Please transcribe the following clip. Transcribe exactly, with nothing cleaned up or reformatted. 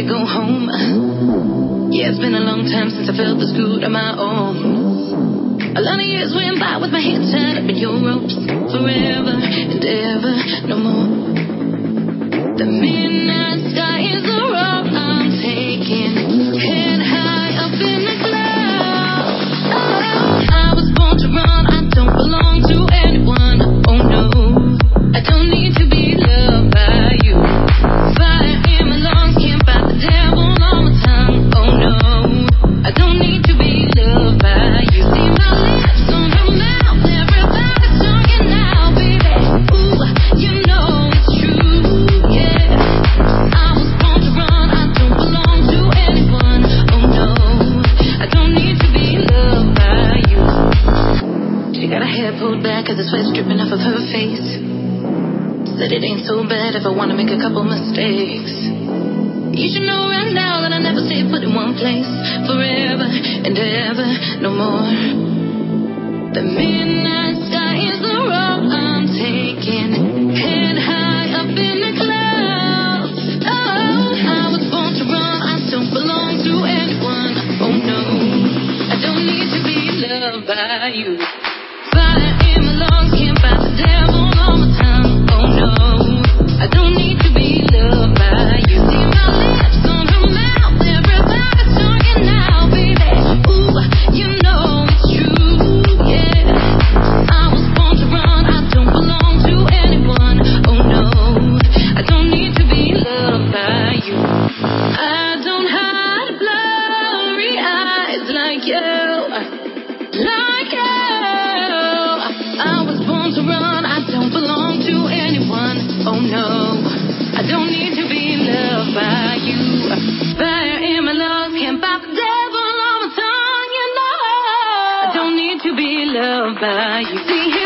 to go home. Yeah, it's been a long time since I felt this good on my own. A lot of years went by with my hands tied up in your ropes. Forever and ever, no more. The midnight sky is the road I'm taking. Head high up in the clouds. Oh, I was born to run, I don't belong to anyone. Oh no, I don't need to be loved by you. Fire in my lungs, can't fight the devil on my tongue. Oh no, I don't need to be loved by you. See my lips on her mouth, everybody's talking now, baby. Ooh, you know it's true, yeah. I was born to run, I don't belong to anyone. Oh no, I don't need to be loved by you. She got her hair pulled back as the sweat's dripping off of her face. Said it ain't so bad if I wanna make a couple mistakes. You should know right now that I never stay put in one place. Forever and ever, no more. The midnight sky is the road I'm taking. Head high up in the clouds. Oh, I was born to run, I don't belong to anyone. Oh no, I don't need to be loved by you. Fire in my lungs, can't fight the devil on my tongue. Oh no, I don't need to be loved by you. See my lips on her mouth, everybody's talking now, baby. Ooh, you know it's true, yeah. I was born to run, I don't belong to anyone. Oh no, I don't need to be loved by you. I don't hide blurry eyes like you, like you. I was born to run, I don't belong to anyone. Oh no, I don't need to be loved by you. Fire in my lungs, can't fight the devil on my tongue, you know. I don't need to be loved by you. See,